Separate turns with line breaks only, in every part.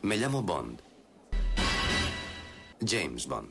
Me llamo Bond. James Bond.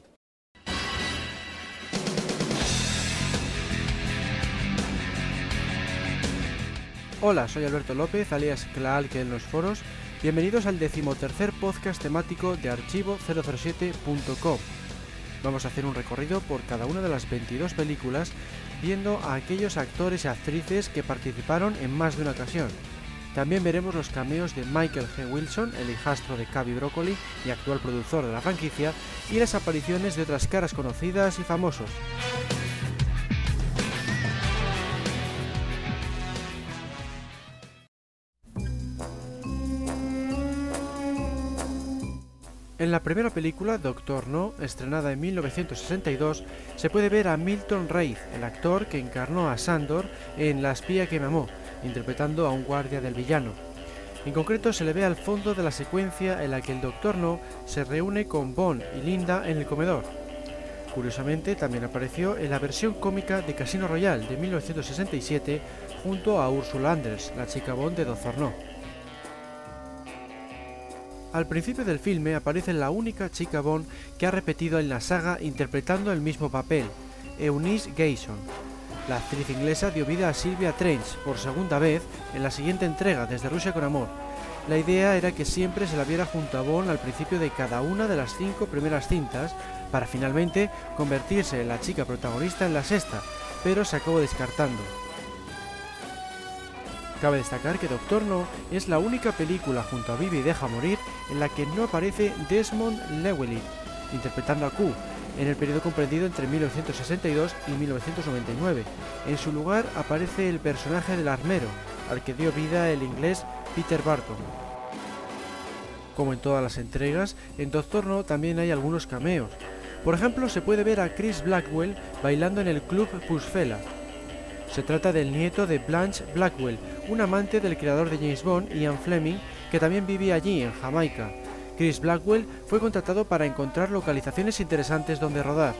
Hola, soy Alberto López, alias Klaalke en los foros. Bienvenidos al 13º podcast temático de archivo007.com. Vamos a hacer un recorrido por cada una de las 22 películas, viendo a aquellos actores y actrices que participaron en más de una ocasión. También veremos los cameos de Michael G. Wilson, el hijastro de Cubby Broccoli y actual productor de la franquicia, y las apariciones de otras caras conocidas y famosos. En la primera película, Doctor No, estrenada en 1962, se puede ver a Milton Reith, el actor que encarnó a Sandor en La espía que me amó, interpretando a un guardia del villano. En concreto, se le ve al fondo de la secuencia en la que el Doctor No se reúne con Bond y Linda en el comedor. Curiosamente, también apareció en la versión cómica de Casino Royale de 1967 junto a Ursula Andress, la chica Bond de Doctor No. Al principio del filme aparece la única chica Bond que ha repetido en la saga interpretando el mismo papel, Eunice Gayson. La actriz inglesa dio vida a Sylvia Trench por segunda vez en la siguiente entrega, Desde Rusia con Amor. La idea era que siempre se la viera junto a Bond al principio de cada una de las 5 primeras cintas, para finalmente convertirse en la chica protagonista en la sexta, pero se acabó descartando. Cabe destacar que Doctor No es la única película junto a Bibi Deja Morir en la que no aparece Desmond Llewellyn, interpretando a Q, en el periodo comprendido entre 1962 y 1999. En su lugar aparece el personaje del armero, al que dio vida el inglés Peter Barton. Como en todas las entregas, en Doctor No también hay algunos cameos. Por ejemplo, se puede ver a Chris Blackwell bailando en el Club Pusfela. Se trata del nieto de Blanche Blackwell, un amante del creador de James Bond, Ian Fleming, que también vivía allí, en Jamaica. Chris Blackwell fue contratado para encontrar localizaciones interesantes donde rodar.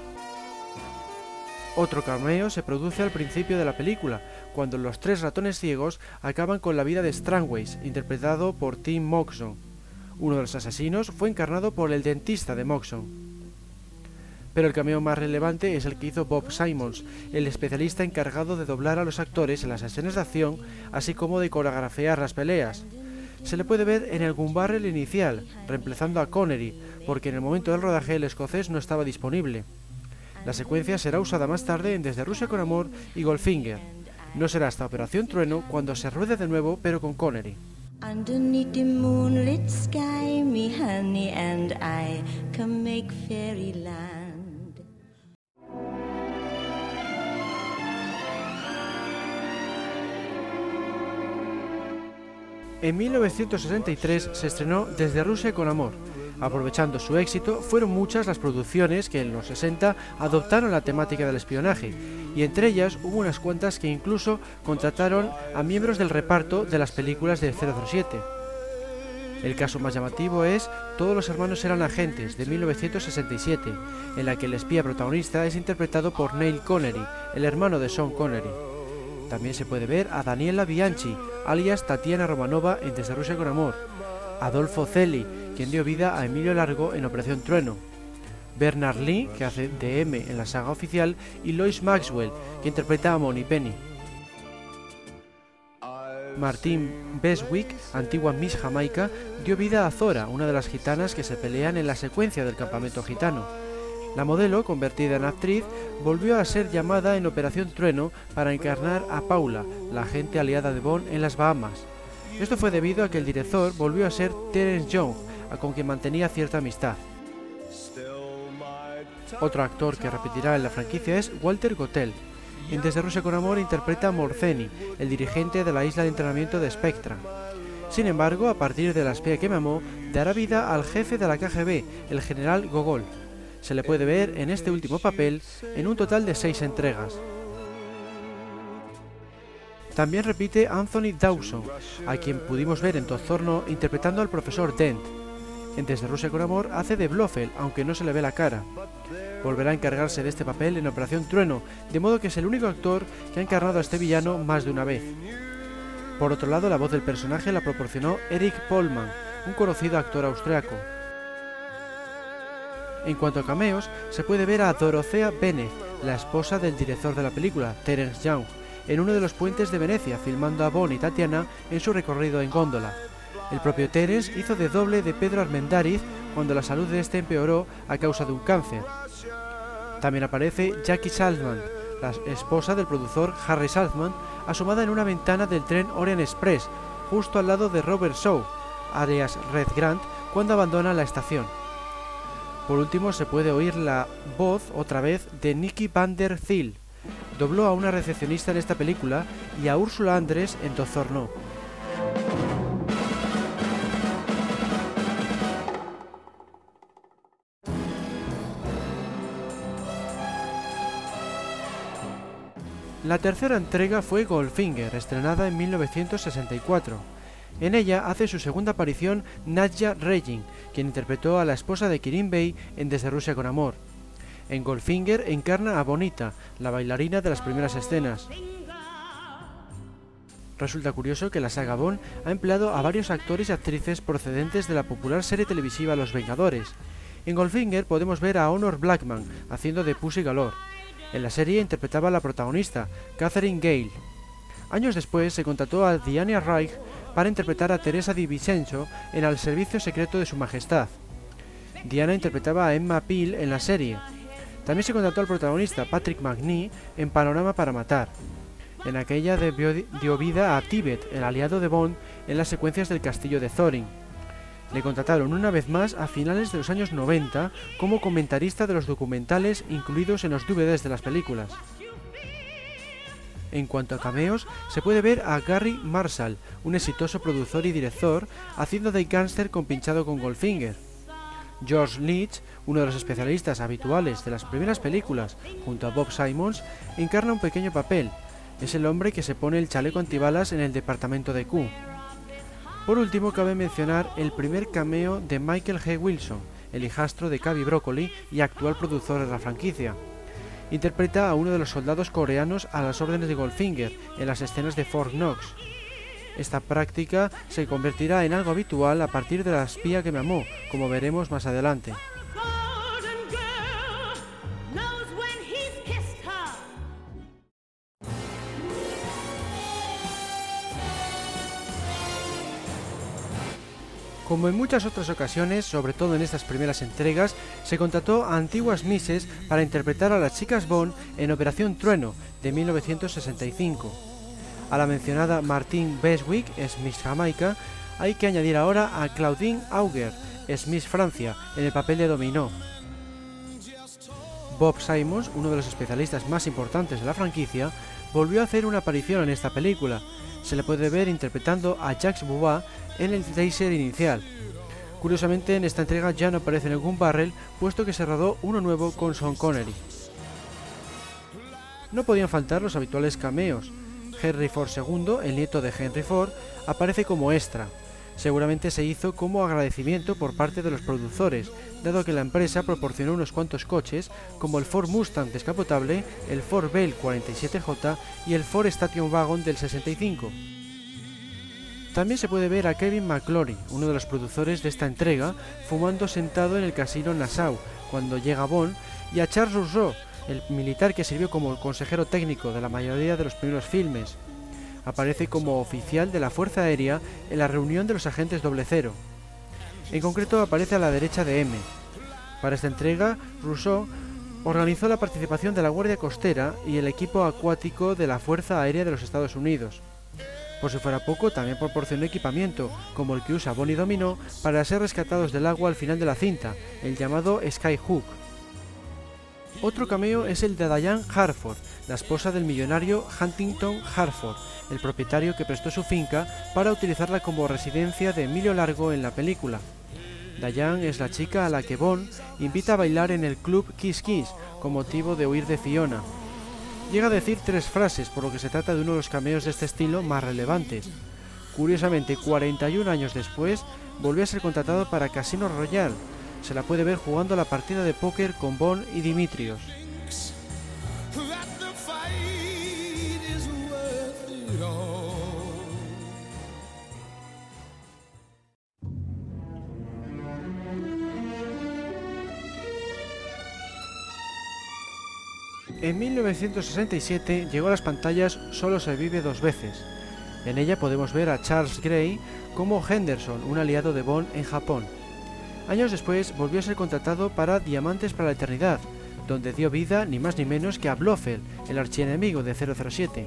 Otro cameo se produce al principio de la película, cuando los 3 ratones ciegos acaban con la vida de Strangways, interpretado por Tim Moxon. Uno de los asesinos fue encarnado por el dentista de Moxon. Pero el cameo más relevante es el que hizo Bob Simmons, el especialista encargado de doblar a los actores en las escenas de acción, así como de coreografiar las peleas. Se le puede ver en el gun barrel inicial, reemplazando a Connery, porque en el momento del rodaje el escocés no estaba disponible. La secuencia será usada más tarde en Desde Rusia con Amor y Goldfinger. No será hasta Operación Trueno cuando se ruede de nuevo, pero con Connery.
Underneath the moonlit sky, me honey and I can make fairyland.
En 1963 se estrenó Desde Rusia con Amor. Aprovechando su éxito, fueron muchas las producciones que en los 60 adoptaron la temática del espionaje, y entre ellas hubo unas cuantas que incluso contrataron a miembros del reparto de las películas de 007. El caso más llamativo es Todos los hermanos eran agentes, de 1967, en la que el espía protagonista es interpretado por Neil Connery, el hermano de Sean Connery. También se puede ver a Daniela Bianchi, alias Tatiana Romanova en Desde Rusia con Amor, Adolfo Celi, quien dio vida a Emilio Largo en Operación Trueno, Bernard Lee, que hace de M en la saga oficial, y Lois Maxwell, que interpreta a Moneypenny. Martine Beswick, antigua Miss Jamaica, dio vida a Zora, una de las gitanas que se pelean en la secuencia del campamento gitano. La modelo, convertida en actriz, volvió a ser llamada en Operación Trueno para encarnar a Paula, la agente aliada de Bond en las Bahamas. Esto fue debido a que el director volvió a ser Terence Young, con quien mantenía cierta amistad. Otro actor que repetirá en la franquicia es Walter Gotell. En Desde Rusia con Amor interpreta a Morzeni, el dirigente de la isla de entrenamiento de Spectra. Sin embargo, a partir de La espía que me amó, dará vida al jefe de la KGB, el general Gogol. Se le puede ver en este último papel en un total de 6 entregas. También repite Anthony Dawson, a quien pudimos ver en Doctor No interpretando al profesor Dent. En Desde Rusia con Amor hace de Blofeld, aunque no se le ve la cara. Volverá a encargarse de este papel en Operación Trueno, de modo que es el único actor que ha encarnado a este villano más de una vez. Por otro lado, la voz del personaje la proporcionó Eric Polman, un conocido actor austriaco. En cuanto a cameos, se puede ver a Dorothea Bennett, la esposa del director de la película, Terence Young, en uno de los puentes de Venecia, filmando a Bond y Tatiana en su recorrido en góndola. El propio Terence hizo de doble de Pedro Armendáriz cuando la salud de este empeoró a causa de un cáncer. También aparece Jackie Saltzman, la esposa del productor Harry Saltzman, asomada en una ventana del tren Orient Express, justo al lado de Robert Shaw, alias Red Grant, cuando abandona la estación. Por último, se puede oír la voz, otra vez, de Nicky van der Zyl. Dobló a una recepcionista en esta película y a Ursula Andress en Doctor No. La tercera entrega fue Goldfinger, estrenada en 1964. En ella hace su segunda aparición Nadja Regin, quien interpretó a la esposa de Kerim Bey en Desde Rusia con Amor. En Goldfinger encarna a Bonita, la bailarina de las primeras escenas. Resulta curioso que la saga Bond ha empleado a varios actores y actrices procedentes de la popular serie televisiva Los Vengadores. En Goldfinger podemos ver a Honor Blackman haciendo de Pussy Galore. En la serie interpretaba a la protagonista, Catherine Gale. Años después se contrató a Diana Rigg para interpretar a Teresa Di Vincenzo en Al Servicio Secreto de Su Majestad. Diana interpretaba a Emma Peel en la serie. También se contrató al protagonista, Patrick Macnee, en Panorama para Matar. En aquella dio vida a Tibet, el aliado de Bond, en las secuencias del castillo de Thorin. Le contrataron una vez más a finales de los años 90 como comentarista de los documentales incluidos en los DVDs de las películas. En cuanto a cameos, se puede ver a Gary Marshall, un exitoso productor y director, haciendo de gángster compinchado con Goldfinger. George Leach, uno de los especialistas habituales de las primeras películas, junto a Bob Simmons, encarna un pequeño papel. Es el hombre que se pone el chaleco antibalas en el departamento de Q. Por último, cabe mencionar el primer cameo de Michael G. Wilson, el hijastro de Cubby Broccoli y actual productor de la franquicia. Interpreta a uno de los soldados coreanos a las órdenes de Goldfinger en las escenas de Fort Knox. Esta práctica se convertirá en algo habitual a partir de La espía que me amó, como veremos más adelante. Como en muchas otras ocasiones, sobre todo en estas primeras entregas, se contrató a antiguas misses para interpretar a las chicas Bond en Operación Trueno, de 1965. A la mencionada Martine Beswick, Miss Jamaica, hay que añadir ahora a Claudine Auger, Miss Francia, en el papel de Dominó. Bob Simmons, uno de los especialistas más importantes de la franquicia, volvió a hacer una aparición en esta película. Se le puede ver interpretando a Jacques Bouvat en el teaser inicial. Curiosamente, en esta entrega ya no aparece ningún Barrel, puesto que se rodó uno nuevo con Sean Connery. No podían faltar los habituales cameos. Henry Ford II, el nieto de Henry Ford, aparece como extra. Seguramente se hizo como agradecimiento por parte de los productores, dado que la empresa proporcionó unos cuantos coches, como el Ford Mustang descapotable, el Ford Bell 47J y el Ford Station Wagon del 65. También se puede ver a Kevin McClory, uno de los productores de esta entrega, fumando sentado en el casino Nassau cuando llega Bond, y a Charles Rousseau, el militar que sirvió como consejero técnico de la mayoría de los primeros filmes. Aparece como oficial de la Fuerza Aérea en la reunión de los agentes 00. En concreto aparece a la derecha de M. Para esta entrega, Rousseau organizó la participación de la Guardia Costera y el equipo acuático de la Fuerza Aérea de los Estados Unidos. Por si fuera poco, también proporcionó equipamiento, como el que usa Bond y Dominó para ser rescatados del agua al final de la cinta, el llamado Skyhook. Otro cameo es el de Diane Harford, la esposa del millonario Huntington Harford, el propietario que prestó su finca para utilizarla como residencia de Emilio Largo en la película. Diane es la chica a la que Bond invita a bailar en el club Kiss Kiss con motivo de huir de Fiona. Llega a decir 3 frases, por lo que se trata de uno de los cameos de este estilo más relevantes. Curiosamente, 41 años después, volvió a ser contratado para Casino Royale. Se la puede ver jugando la partida de póker con Bond y Dimitrios. En 1967 llegó a las pantallas Solo se vive dos veces. En ella podemos ver a Charles Gray como Henderson, un aliado de Bond en Japón. Años después volvió a ser contratado para Diamantes para la Eternidad, donde dio vida ni más ni menos que a Blofeld, el archienemigo de 007.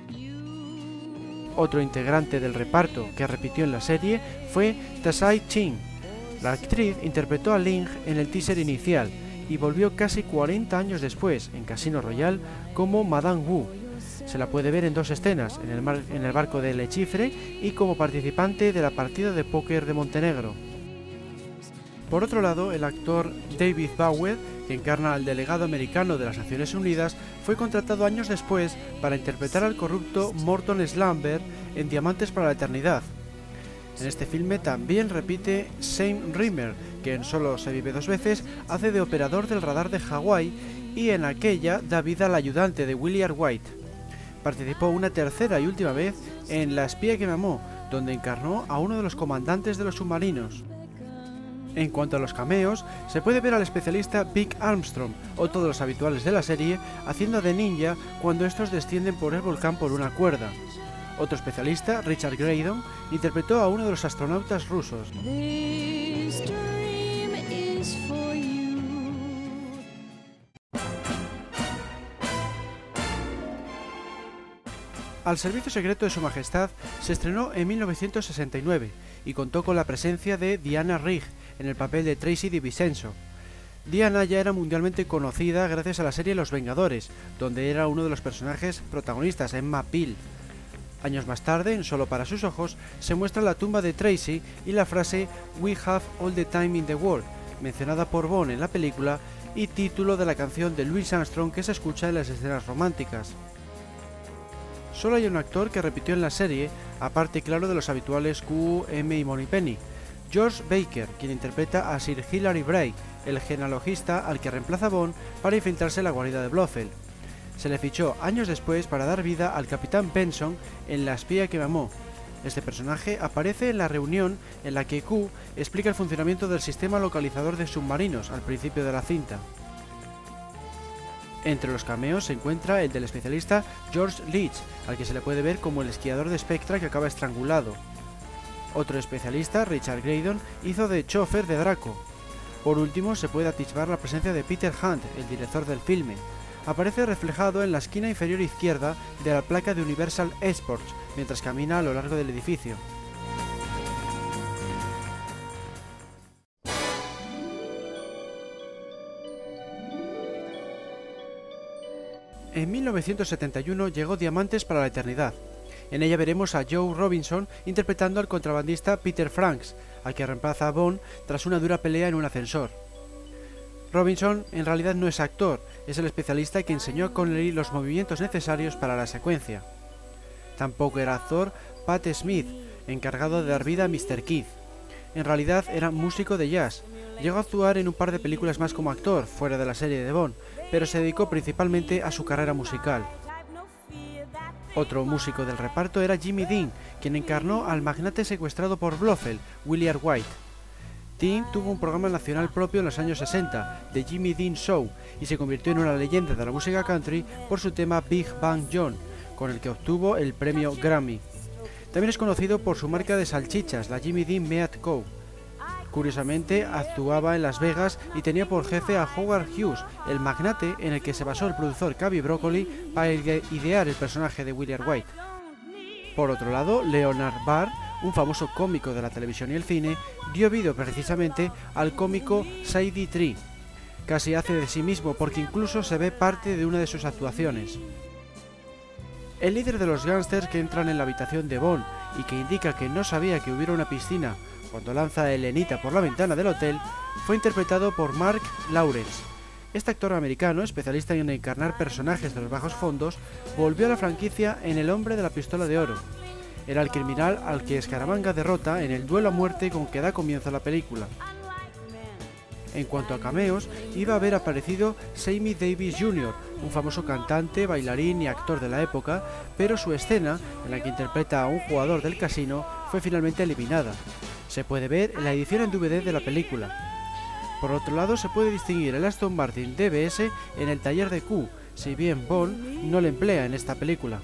Otro integrante del reparto que repitió en la serie fue Tsai Chin. La actriz interpretó a Ling en el teaser inicial y volvió casi 40 años después, en Casino Royale, como Madame Wu. Se la puede ver en dos escenas, en el barco de Le Chiffre y como participante de la partida de póker de Montenegro. Por otro lado, el actor David Bowie, que encarna al delegado americano de las Naciones Unidas, fue contratado años después para interpretar al corrupto Morton Slumber en Diamantes para la Eternidad. En este filme también repite Sam Rimmer, que en Solo se vive dos veces hace de operador del radar de Hawái y en aquella da vida al ayudante de William White. Participó una tercera y última vez en La espía que me amó, donde encarnó a uno de los comandantes de los submarinos. En cuanto a los cameos, se puede ver al especialista Vic Armstrong, otro de los habituales de la serie, haciendo de ninja cuando estos descienden por el volcán por una cuerda. Otro especialista, Richard Graydon, interpretó a uno de los astronautas rusos. Al servicio secreto de Su Majestad se estrenó en 1969 y contó con la presencia de Diana Rigg en el papel de Tracy DiVincenzo. Diana ya era mundialmente conocida gracias a la serie Los Vengadores, donde era uno de los personajes protagonistas, Emma Peel. Años más tarde, en Solo para sus ojos, se muestra la tumba de Tracy y la frase "We have all the time in the world", mencionada por Bond en la película y título de la canción de Louis Armstrong que se escucha en las escenas románticas. Solo hay un actor que repitió en la serie, aparte claro de los habituales Q, M y Moneypenny, George Baker, quien interpreta a Sir Hilary Bray, el genealogista al que reemplaza Bond para infiltrarse en la guarida de Blofeld. Se le fichó años después para dar vida al capitán Benson en La espía que me amó. Este personaje aparece en la reunión en la que Q explica el funcionamiento del sistema localizador de submarinos al principio de la cinta. Entre los cameos se encuentra el del especialista George Leach, al que se le puede ver como el esquiador de Spectra que acaba estrangulado. Otro especialista, Richard Graydon, hizo de chofer de Draco. Por último, se puede atisbar la presencia de Peter Hunt, el director del filme. Aparece reflejado en la esquina inferior izquierda de la placa de Universal Sports, mientras camina a lo largo del edificio. En 1971 llegó Diamantes para la Eternidad. En ella veremos a Joe Robinson interpretando al contrabandista Peter Franks, al que reemplaza a Bond tras una dura pelea en un ascensor. Robinson en realidad no es actor, es el especialista que enseñó a Connery los movimientos necesarios para la secuencia. Tampoco era actor Pat Smith, encargado de dar vida a Mr. Keith. En realidad era músico de jazz. Llegó a actuar en un par de películas más como actor, fuera de la serie de Bond, pero se dedicó principalmente a su carrera musical. Otro músico del reparto era Jimmy Dean, quien encarnó al magnate secuestrado por Blofeld, William White. Dean tuvo un programa nacional propio en los años 60, The Jimmy Dean Show, y se convirtió en una leyenda de la música country por su tema Big Bang John, con el que obtuvo el premio Grammy. También es conocido por su marca de salchichas, la Jimmy Dean Meat Co. Curiosamente, actuaba en Las Vegas y tenía por jefe a Howard Hughes, el magnate en el que se basó el productor Cubby Broccoli para idear el personaje de William White. Por otro lado, Leonard Barr, un famoso cómico de la televisión y el cine, dio vida precisamente al cómico Sadie Tree. Casi hace de sí mismo porque incluso se ve parte de una de sus actuaciones. El líder de los gángsters que entran en la habitación de Bond y que indica que no sabía que hubiera una piscina cuando lanza a Elenita por la ventana del hotel, fue interpretado por Mark Lawrence. Este actor americano, especialista en encarnar personajes de los bajos fondos, volvió a la franquicia en El hombre de la pistola de oro. Era el criminal al que Scaramanga derrota en el duelo a muerte con que da comienzo a la película. En cuanto a cameos, iba a haber aparecido Sammy Davis Jr., un famoso cantante, bailarín y actor de la época, pero su escena, en la que interpreta a un jugador del casino, fue finalmente eliminada. Se puede ver en la edición en DVD de la película. Por otro lado, se puede distinguir el Aston Martin DBS en el taller de Q, si bien Bond no le emplea en esta película.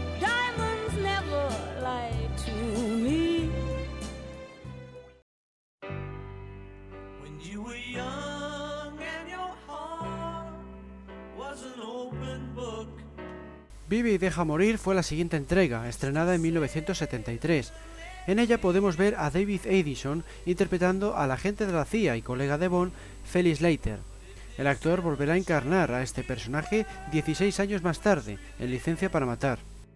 Vive y deja morir fue la siguiente entrega, estrenada en 1973. En ella podemos ver a David Addison interpretando al agente de la CIA y colega de Bond, Felix Leiter. El actor volverá a encarnar a este personaje 16 años más tarde, en Licencia para matar.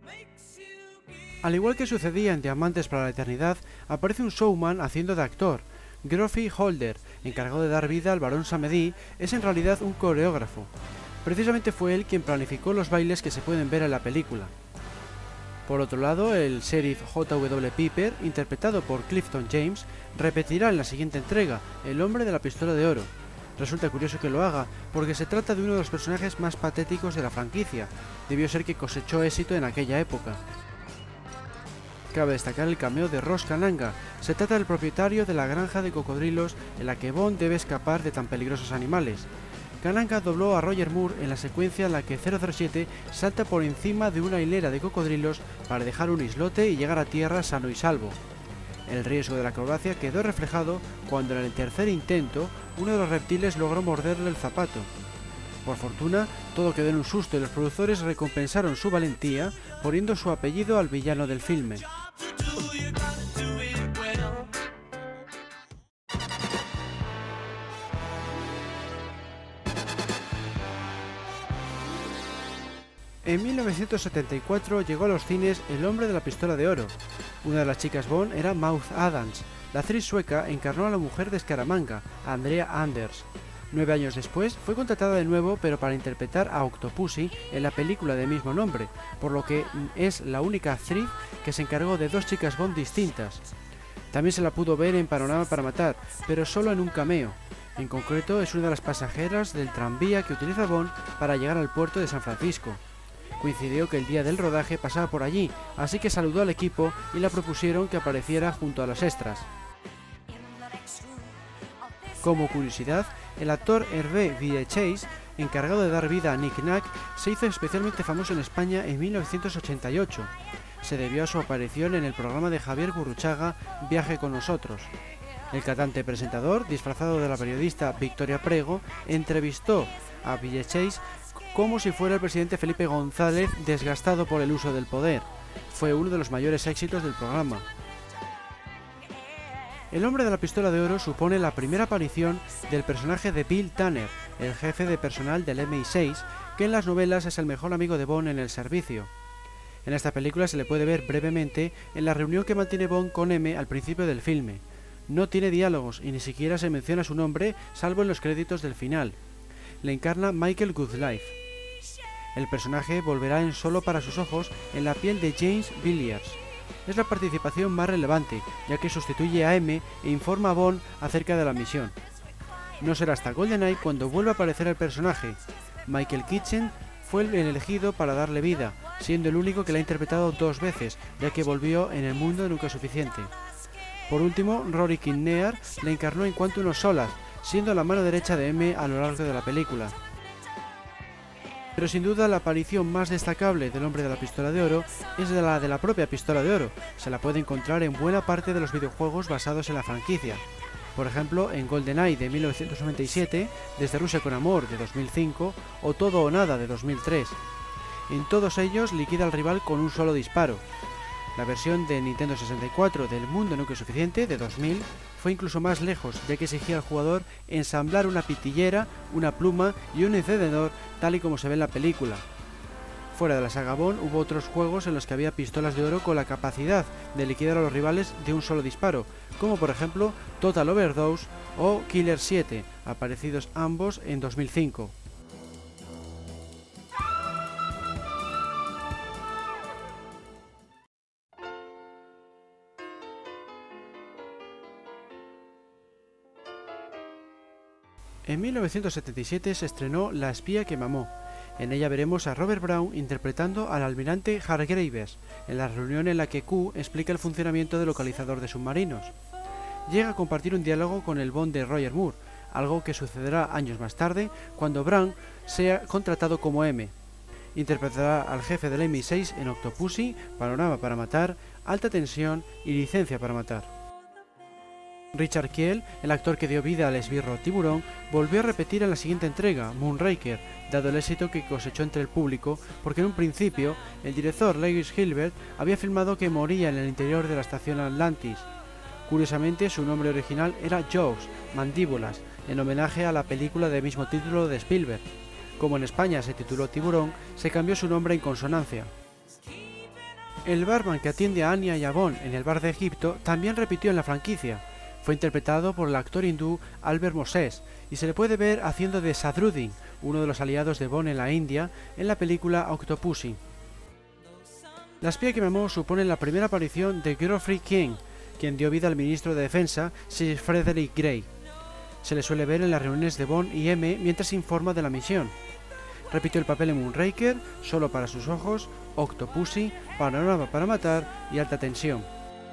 Al igual que sucedía en Diamantes para la Eternidad, aparece un showman haciendo de actor. Geoffrey Holder, encargado de dar vida al barón Samedi, es en realidad un coreógrafo. Precisamente fue él quien planificó los bailes que se pueden ver en la película. Por otro lado, el sheriff J.W. Piper, interpretado por Clifton James, repetirá en la siguiente entrega, El hombre de la pistola de oro. Resulta curioso que lo haga, porque se trata de uno de los personajes más patéticos de la franquicia. Debió ser que cosechó éxito en aquella época. Cabe destacar el cameo de Ross Kananga. Se trata del propietario de la granja de cocodrilos en la que Bond debe escapar de tan peligrosos animales. Kananga dobló a Roger Moore en la secuencia en la que 007 salta por encima de una hilera de cocodrilos para dejar un islote y llegar a tierra sano y salvo. El riesgo de la acrobacia quedó reflejado cuando en el tercer intento uno de los reptiles logró morderle el zapato. Por fortuna, todo quedó en un susto y los productores recompensaron su valentía poniendo su apellido al villano del filme. En 1974 llegó a los cines El hombre de la pistola de oro. Una de las chicas Bond era Maud Adams. La actriz sueca encarnó a la mujer de Scaramanga, Andrea Anders. 9 años después fue contratada de nuevo, pero para interpretar a Octopussy en la película de mismo nombre, por lo que es la única actriz que se encargó de 2 chicas Bond distintas. También se la pudo ver en Panorama para matar, pero solo en un cameo. En concreto, es una de las pasajeras del tranvía que utiliza Bond para llegar al puerto de San Francisco. Coincidió que el día del rodaje pasaba por allí, así que saludó al equipo y la propusieron que apareciera junto a los extras. Como curiosidad, el actor Hervé Villechaize, encargado de dar vida a Nick Nack, se hizo especialmente famoso en España en 1988. Se debió a su aparición en el programa de Javier Gurruchaga, Viaje con nosotros. El cantante presentador, disfrazado de la periodista Victoria Prego, entrevistó a Villechaize como si fuera el presidente Felipe González desgastado por el uso del poder. Fue uno de los mayores éxitos del programa. El hombre de la pistola de oro supone la primera aparición del personaje de Bill Tanner, el jefe de personal del MI6, que en las novelas es el mejor amigo de Bond en el servicio. En esta película se le puede ver brevemente en la reunión que mantiene Bond con M al principio del filme. No tiene diálogos y ni siquiera se menciona su nombre, salvo en los créditos del final. Le encarna Michael Goodlife. El personaje volverá en Solo para sus ojos en la piel de James Villiers. Es la participación más relevante, ya que sustituye a M e informa a Bond acerca de la misión. No será hasta GoldenEye cuando vuelva a aparecer el personaje. Michael Kitchen fue el elegido para darle vida, siendo el único que la ha interpretado 2 veces, ya que volvió en El mundo nunca es suficiente. Por último, Rory Kinnear le encarnó en Quantum of Solace, siendo la mano derecha de M a lo largo de la película. Pero sin duda la aparición más destacable del hombre de la pistola de oro es la de la propia pistola de oro. Se la puede encontrar en buena parte de los videojuegos basados en la franquicia. Por ejemplo, en GoldenEye de 1997, Desde Rusia con Amor de 2005 o Todo o Nada de 2003. En todos ellos liquida al rival con un solo disparo. La versión de Nintendo 64 del Mundo Nunca es Suficiente de 2000 fue incluso más lejos, ya que exigía al jugador ensamblar una pitillera, una pluma y un encendedor tal y como se ve en la película. Fuera de la saga Bond hubo otros juegos en los que había pistolas de oro con la capacidad de liquidar a los rivales de un solo disparo, como por ejemplo Total Overdose o Killer 7, aparecidos ambos en 2005. En 1977 se estrenó La espía que mamó. En ella veremos a Robert Brown interpretando al almirante Hargreaves, en la reunión en la que Q explica el funcionamiento del localizador de submarinos. Llega a compartir un diálogo con el Bond de Roger Moore, algo que sucederá años más tarde cuando Brown sea contratado como M. Interpretará al jefe del MI6 en Octopussy, Panorama para matar, Alta tensión y Licencia para matar. Richard Kiel, el actor que dio vida al esbirro Tiburón, volvió a repetir en la siguiente entrega, Moonraker, dado el éxito que cosechó entre el público, porque en un principio el director Lewis Gilbert había filmado que moría en el interior de la estación Atlantis. Curiosamente, su nombre original era Jaws, Mandíbulas, en homenaje a la película de mismo título de Spielberg. Como en España se tituló Tiburón, se cambió su nombre en consonancia. El barman que atiende a Anya y a Bond en el bar de Egipto también repitió en la franquicia. Fue interpretado por el actor hindú Albert Moses y se le puede ver haciendo de Sadruddin, uno de los aliados de Bond en la India, en la película Octopussy. La espía que me amó supone la primera aparición de Geoffrey King, quien dio vida al ministro de Defensa Sir Frederick Grey. Se le suele ver en las reuniones de Bond y M mientras informa de la misión. Repitió el papel en Moonraker, Solo para sus ojos, Octopussy, Panorama para matar y Alta tensión.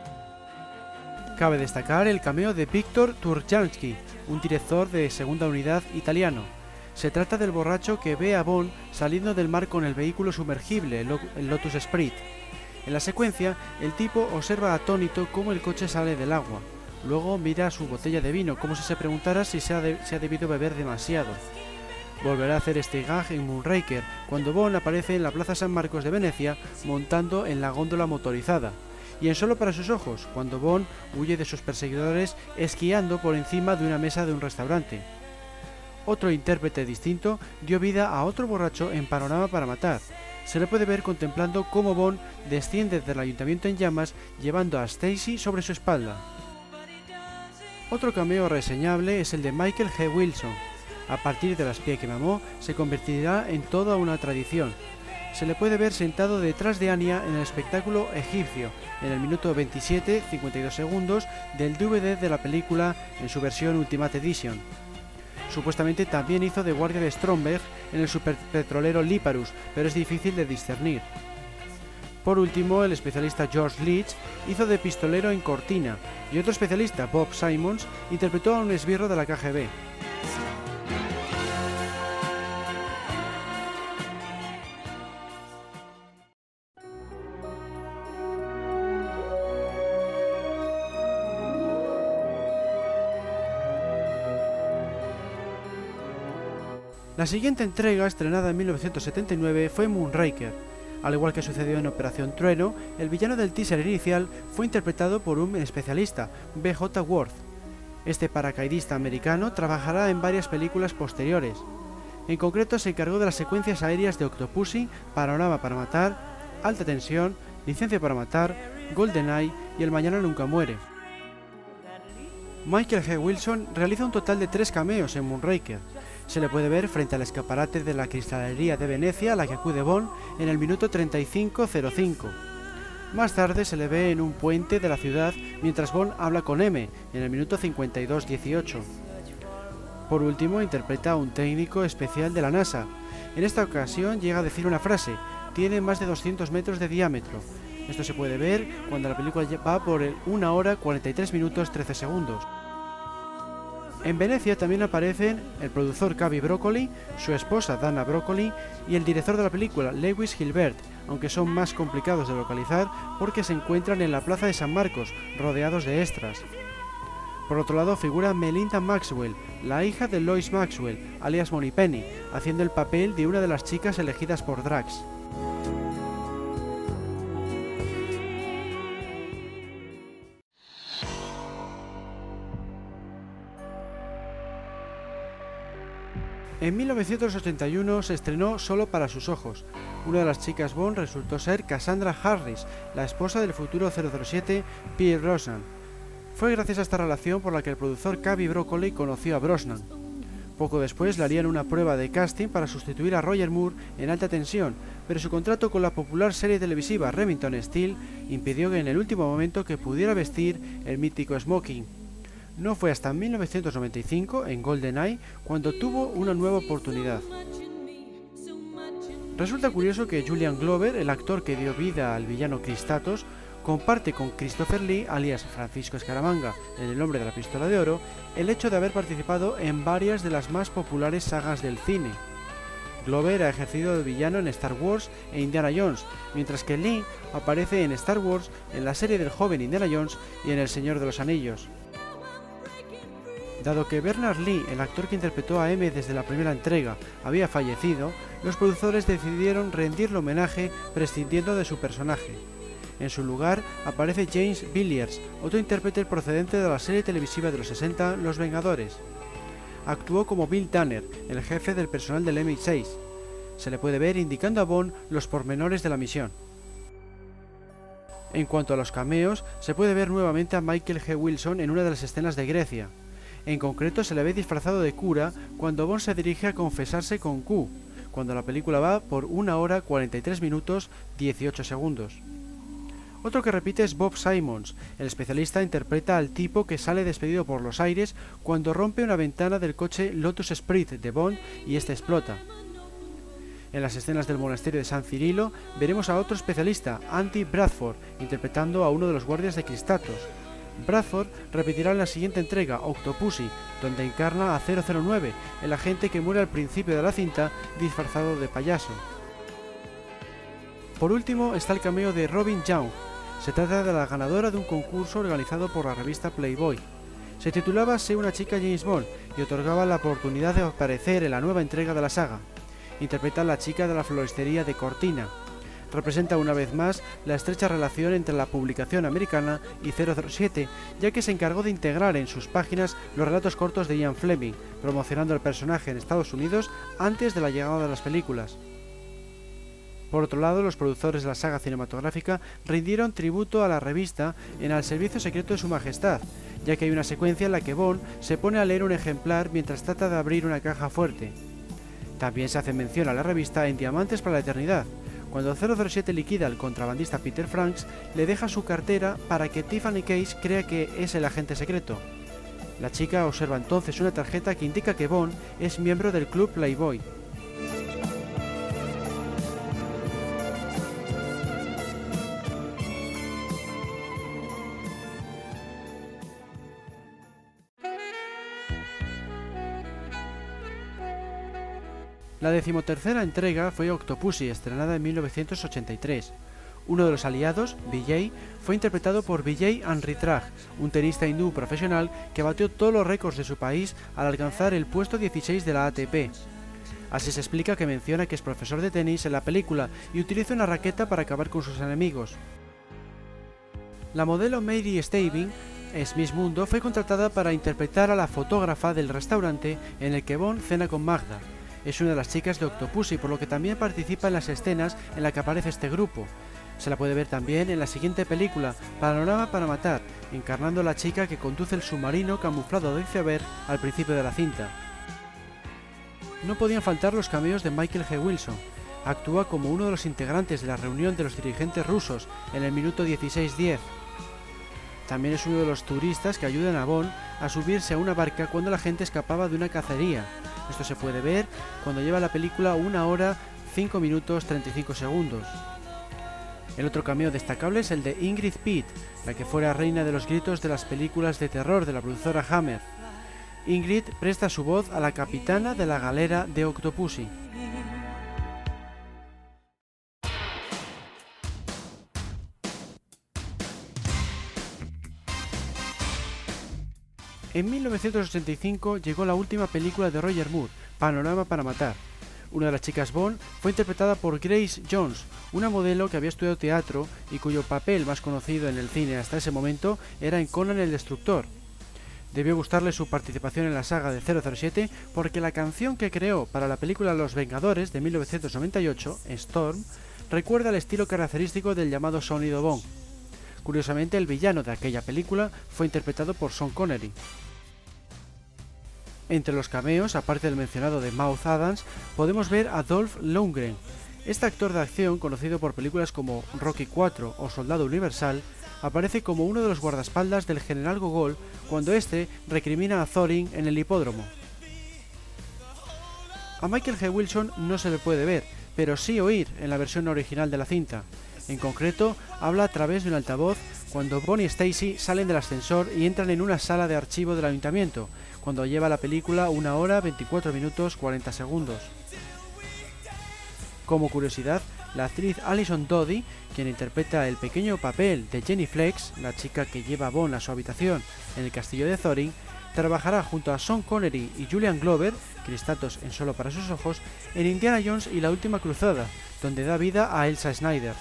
Cabe destacar el cameo de Viktor Turjansky, un director de segunda unidad italiano. Se trata del borracho que ve a Bond saliendo del mar con el vehículo sumergible, el Lotus Esprit. En la secuencia, el tipo observa atónito cómo el coche sale del agua. Luego mira su botella de vino, como si se preguntara si se ha debido beber demasiado. Volverá a hacer este gag en Moonraker, cuando Bond aparece en la Plaza San Marcos de Venecia montando en la góndola motorizada. Y en Solo para sus ojos, cuando Bond huye de sus perseguidores esquiando por encima de una mesa de un restaurante. Otro intérprete distinto dio vida a otro borracho en Panorama para matar. Se le puede ver contemplando cómo Bond desciende del ayuntamiento en llamas llevando a Stacy sobre su espalda. Otro cameo reseñable es el de Michael G. Wilson. A partir de La espía que me amó, se convertirá en toda una tradición. Se le puede ver sentado detrás de Anya en el espectáculo egipcio, en el minuto 27:52 segundos del DVD de la película en su versión Ultimate Edition. Supuestamente también hizo de guardia de Stromberg en el superpetrolero Liparus, pero es difícil de discernir. Por último, el especialista George Leach hizo de pistolero en Cortina, y otro especialista, Bob Simmons, interpretó a un esbirro de la KGB. La siguiente entrega, estrenada en 1979, fue Moonraker. Al igual que sucedió en Operación Trueno, el villano del teaser inicial fue interpretado por un especialista, B.J. Worth. Este paracaidista americano trabajará en varias películas posteriores. En concreto se encargó de las secuencias aéreas de Octopussy, Panorama para matar, Alta tensión, Licencia para matar, GoldenEye y El mañana nunca muere. Michael G. Wilson realiza un total de 3 cameos en Moonraker. Se le puede ver frente al escaparate de la cristalería de Venecia a la que acude Bond en el minuto 35:05. Más tarde se le ve en un puente de la ciudad mientras Bond habla con M en el minuto 52:18. Por último, interpreta a un técnico especial de la NASA. En esta ocasión llega a decir una frase: tiene más de 200 metros de diámetro. Esto se puede ver cuando la película va por 1 hora 43 minutos 13 segundos. En Venecia también aparecen el productor Cubby Broccoli, su esposa Dana Broccoli y el director de la película Lewis Gilbert, aunque son más complicados de localizar porque se encuentran en la plaza de San Marcos, rodeados de extras. Por otro lado figura Melinda Maxwell, la hija de Lois Maxwell, alias Moneypenny, haciendo el papel de una de las chicas elegidas por Drax. En 1981 se estrenó Solo para sus ojos. Una de las chicas Bond resultó ser Cassandra Harris, la esposa del futuro 007 Pierce Brosnan. Fue gracias a esta relación por la que el productor Cubby Broccoli conoció a Brosnan. Poco después le harían una prueba de casting para sustituir a Roger Moore en Alta tensión, pero su contrato con la popular serie televisiva Remington Steele impidió que en el último momento que pudiera vestir el mítico smoking. No fue hasta 1995, en GoldenEye, cuando tuvo una nueva oportunidad. Resulta curioso que Julian Glover, el actor que dio vida al villano Kristatos, comparte con Christopher Lee, alias Francisco Escaramanga, en El hombre de la pistola de oro, el hecho de haber participado en varias de las más populares sagas del cine. Glover ha ejercido de villano en Star Wars e Indiana Jones, mientras que Lee aparece en Star Wars, en la serie del joven Indiana Jones y en El Señor de los Anillos. Dado que Bernard Lee, el actor que interpretó a M desde la primera entrega, había fallecido, los productores decidieron rendirle homenaje prescindiendo de su personaje. En su lugar aparece James Villiers, otro intérprete procedente de la serie televisiva de los 60 Los Vengadores. Actuó como Bill Tanner, el jefe del personal del MI6. Se le puede ver indicando a Bond los pormenores de la misión. En cuanto a los cameos, se puede ver nuevamente a Michael G. Wilson en una de las escenas de Grecia. En concreto se le ve disfrazado de cura cuando Bond se dirige a confesarse con Q, cuando la película va por 1 hora 43 minutos 18 segundos. Otro que repite es Bob Simmons. El especialista interpreta al tipo que sale despedido por los aires cuando rompe una ventana del coche Lotus Esprit de Bond y este explota. En las escenas del monasterio de San Cirilo veremos a otro especialista, Andy Bradford, interpretando a uno de los guardias de Cristatos. Bradford repetirá en la siguiente entrega, Octopussy, donde encarna a 009, el agente que muere al principio de la cinta disfrazado de payaso. Por último está el cameo de Robin Young. Se trata de la ganadora de un concurso organizado por la revista Playboy. Se titulaba Sé una chica James Bond y otorgaba la oportunidad de aparecer en la nueva entrega de la saga. Interpreta a la chica de la floristería de Cortina. Representa una vez más la estrecha relación entre la publicación americana y 007, ya que se encargó de integrar en sus páginas los relatos cortos de Ian Fleming, promocionando el personaje en Estados Unidos antes de la llegada de las películas. Por otro lado, los productores de la saga cinematográfica rindieron tributo a la revista en Al servicio secreto de su majestad, ya que hay una secuencia en la que Bond se pone a leer un ejemplar mientras trata de abrir una caja fuerte. También se hace mención a la revista en Diamantes para la Eternidad. Cuando 007 liquida al contrabandista Peter Franks, le deja su cartera para que Tiffany Case crea que es el agente secreto. La chica observa entonces una tarjeta que indica que Bond es miembro del club Playboy. La 13ª entrega fue Octopussy, estrenada en 1983. Uno de los aliados, Vijay, fue interpretado por Vijay Amritraj, un tenista hindú profesional que batió todos los récords de su país al alcanzar el puesto 16 de la ATP. Así se explica que menciona que es profesor de tenis en la película y utiliza una raqueta para acabar con sus enemigos. La modelo Mary Staving, Miss Mundo, fue contratada para interpretar a la fotógrafa del restaurante en el que Bond cena con Magda. Es una de las chicas de Octopussy, por lo que también participa en las escenas en las que aparece este grupo. Se la puede ver también en la siguiente película, Panorama para matar, encarnando a la chica que conduce el submarino camuflado de iceberg al principio de la cinta. No podían faltar los cameos de Michael G. Wilson. Actúa como uno de los integrantes de la reunión de los dirigentes rusos en el minuto 16:10. También es uno de los turistas que ayudan a Bond a subirse a una barca cuando la gente escapaba de una cacería. Esto se puede ver cuando lleva la película 1 hora 5 minutos 35 segundos. El otro cameo destacable es el de Ingrid Pitt, la que fuera reina de los gritos de las películas de terror de la productora Hammer. Ingrid presta su voz a la capitana de la galera de Octopussy. En 1985 llegó la última película de Roger Moore, Panorama para matar. Una de las chicas Bond fue interpretada por Grace Jones, una modelo que había estudiado teatro y cuyo papel más conocido en el cine hasta ese momento era en Conan el Destructor. Debió gustarle su participación en la saga de 007 porque la canción que creó para la película Los Vengadores de 1998, Storm, recuerda el estilo característico del llamado sonido Bond. Curiosamente, el villano de aquella película fue interpretado por Sean Connery. Entre los cameos, aparte del mencionado de Mouth Adams, podemos ver a Dolph Lundgren. Este actor de acción, conocido por películas como Rocky IV o Soldado Universal, aparece como uno de los guardaespaldas del general Gogol cuando este recrimina a Thorin en el hipódromo. A Michael G. Wilson no se le puede ver, pero sí oír en la versión original de la cinta. En concreto, habla a través de un altavoz cuando Bond y Stacy salen del ascensor y entran en una sala de archivo del ayuntamiento, cuando lleva la película 1 hora 24 minutos 40 segundos. Como curiosidad, la actriz Alison Doty, quien interpreta el pequeño papel de Jenny Flex, la chica que lleva a Bond a su habitación en el castillo de Thorin, trabajará junto a Sean Connery y Julian Glover, cristalitos en Solo para sus ojos, en Indiana Jones y la última cruzada, donde da vida a Elsa Schneider.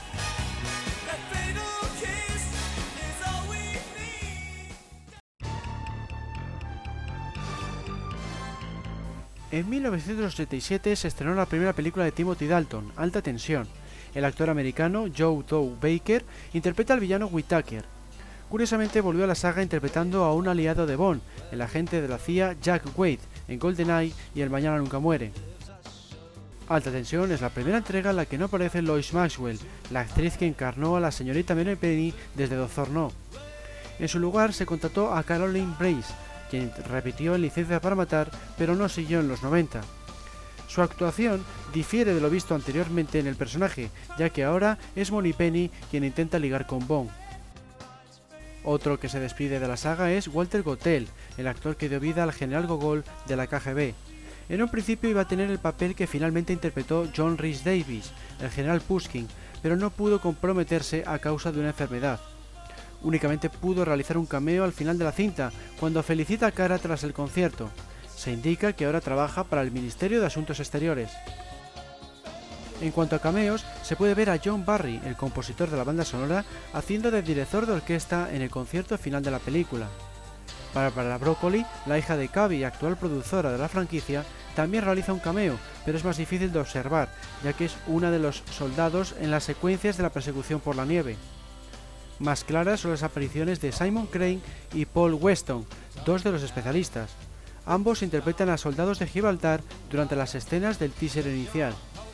En 1987 se estrenó la primera película de Timothy Dalton, Alta Tensión. El actor americano Joe Doe Baker interpreta al villano Whittaker. Curiosamente volvió a la saga interpretando a un aliado de Bond, el agente de la CIA Jack Wade, en GoldenEye y El Mañana Nunca Muere. Alta Tensión es la primera entrega en la que no aparece Lois Maxwell, la actriz que encarnó a la señorita Moneypenny desde Doctor No. En su lugar se contrató a Caroline Brace, quien repitió en Licencia para Matar, pero no siguió en los 90. Su actuación difiere de lo visto anteriormente en el personaje, ya que ahora es Moneypenny quien intenta ligar con Bond. Otro que se despide de la saga es Walter Gotell, el actor que dio vida al general Gogol de la KGB. En un principio iba a tener el papel que finalmente interpretó John Rhys Davies, el general Pushkin, pero no pudo comprometerse a causa de una enfermedad. Únicamente pudo realizar un cameo al final de la cinta, cuando felicita a Cara tras el concierto. Se indica que ahora trabaja para el Ministerio de Asuntos Exteriores. En cuanto a cameos, se puede ver a John Barry, el compositor de la banda sonora, haciendo de director de orquesta en el concierto final de la película. Barbara Broccoli, la hija de Cubby y actual productora de la franquicia, también realiza un cameo, pero es más difícil de observar, ya que es una de los soldados en las secuencias de la persecución por la nieve. Más claras son las apariciones de Simon Crane y Paul Weston, dos de los especialistas. Ambos interpretan a soldados de Gibraltar durante las escenas del teaser inicial.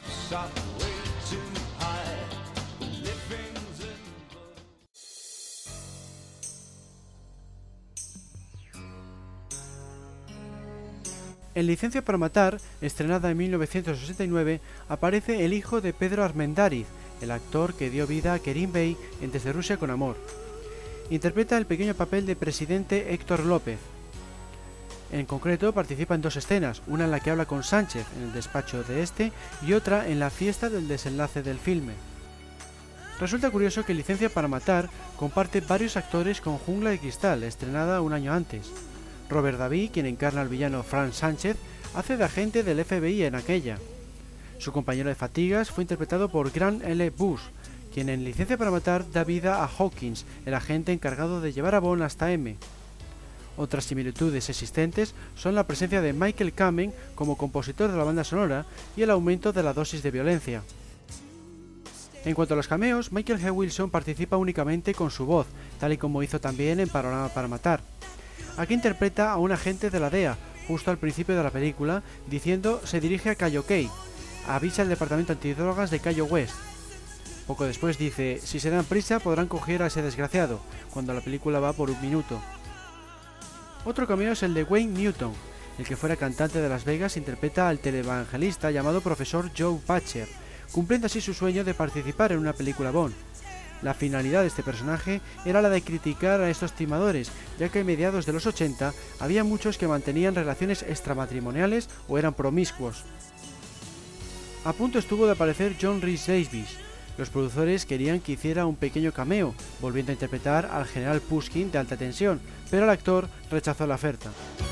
En Licencia para Matar, estrenada en 1969, aparece el hijo de Pedro Armendáriz, el actor que dio vida a Kerim Bey en Desde Rusia con Amor. Interpreta el pequeño papel de presidente Héctor López. En concreto participa en dos escenas, una en la que habla con Sánchez en el despacho de este y otra en la fiesta del desenlace del filme. Resulta curioso que Licencia para Matar comparte varios actores con Jungla de Cristal, estrenada un año antes. Robert Davi, quien encarna al villano Frank Sánchez, hace de agente del FBI en aquella. Su compañero de fatigas fue interpretado por Grant L. Bush, quien en Licencia para Matar da vida a Hawkins, el agente encargado de llevar a Bond hasta M. Otras similitudes existentes son la presencia de Michael Kamen como compositor de la banda sonora y el aumento de la dosis de violencia. En cuanto a los cameos, Michael G. Wilson participa únicamente con su voz, tal y como hizo también en Panorama para Matar. Aquí interpreta a un agente de la DEA, justo al principio de la película, diciendo se dirige a Cayo Key, avisa al departamento antidrogas de Cayo West. Poco después dice, si se dan prisa podrán coger a ese desgraciado, cuando la película va por un minuto. Otro cameo es el de Wayne Newton, el que fuera cantante de Las Vegas interpreta al televangelista llamado Profesor Joe Patcher, cumpliendo así su sueño de participar en una película Bond. La finalidad de este personaje era la de criticar a estos timadores, ya que a mediados de los 80 había muchos que mantenían relaciones extramatrimoniales o eran promiscuos. A punto estuvo de aparecer John Rhys Davies. Los productores querían que hiciera un pequeño cameo, volviendo a interpretar al general Pushkin de Alta Tensión, pero el actor rechazó la oferta.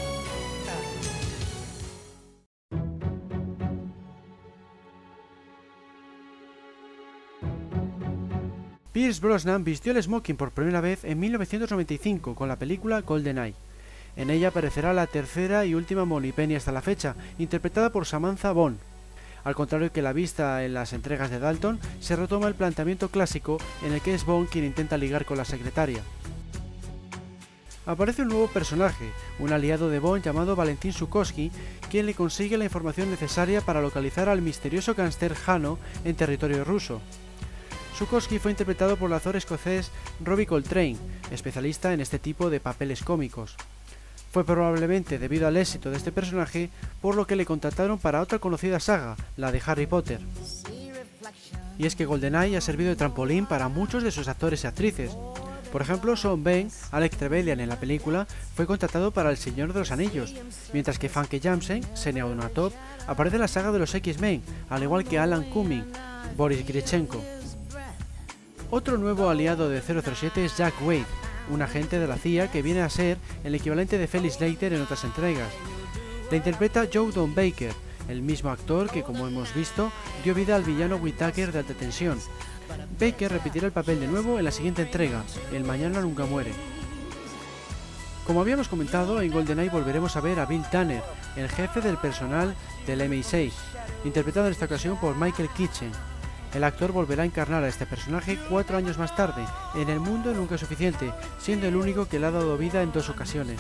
Pierce Brosnan vistió el smoking por primera vez en 1995 con la película GoldenEye. En ella aparecerá la tercera y última Moneypenny hasta la fecha, interpretada por Samantha Bond. Al contrario que la vista en las entregas de Dalton, se retoma el planteamiento clásico en el que es Bond quien intenta ligar con la secretaria. Aparece un nuevo personaje, un aliado de Bond llamado Valentín Sukovsky, quien le consigue la información necesaria para localizar al misterioso gángster Hano en territorio ruso. Sukovsky fue interpretado por el actor escocés Robbie Coltrane, especialista en este tipo de papeles cómicos. Fue probablemente debido al éxito de este personaje por lo que le contrataron para otra conocida saga, la de Harry Potter. Y es que GoldenEye ha servido de trampolín para muchos de sus actores y actrices. Por ejemplo, Sean Bean, Alec Trevelyan en la película, fue contratado para El Señor de los Anillos, mientras que Famke Janssen, Xenia Onatopp, aparece en la saga de los X-Men, al igual que Alan Cumming, Boris Gryzhenko. Otro nuevo aliado de 007 es Jack Wade, un agente de la CIA que viene a ser el equivalente de Felix Leiter en otras entregas. La interpreta Joe Don Baker, el mismo actor que, como hemos visto, dio vida al villano Whittaker de Alta Tensión. Baker repetirá el papel de nuevo en la siguiente entrega, El Mañana Nunca Muere. Como habíamos comentado, en GoldenEye volveremos a ver a Bill Tanner, el jefe del personal del MI6, interpretado en esta ocasión por Michael Kitchen. El actor volverá a encarnar a este personaje 4 años más tarde, en El Mundo Nunca es Suficiente, siendo el único que le ha dado vida en 2 ocasiones.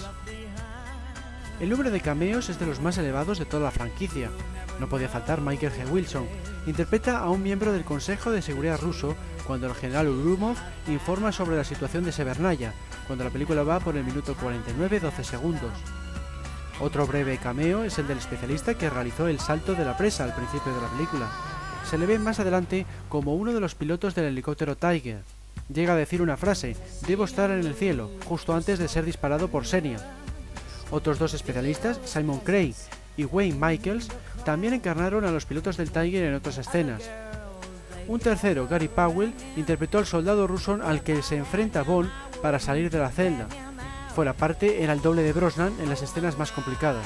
El número de cameos es de los más elevados de toda la franquicia. No podía faltar Michael G. Wilson. Interpreta a un miembro del Consejo de Seguridad ruso cuando el general Urumov informa sobre la situación de Severnaya, cuando la película va por el minuto 49:12 segundos. Otro breve cameo es el del especialista que realizó el salto de la presa al principio de la película. Se le ve más adelante como uno de los pilotos del helicóptero Tiger. Llega a decir una frase: "Debo estar en el cielo", justo antes de ser disparado por Xenia. Otros 2 especialistas, Simon Craig y Wayne Michaels, también encarnaron a los pilotos del Tiger en otras escenas. Un tercero, Gary Powell, interpretó al soldado ruso al que se enfrenta Bond para salir de la celda. Fuera parte, era el doble de Brosnan en las escenas más complicadas.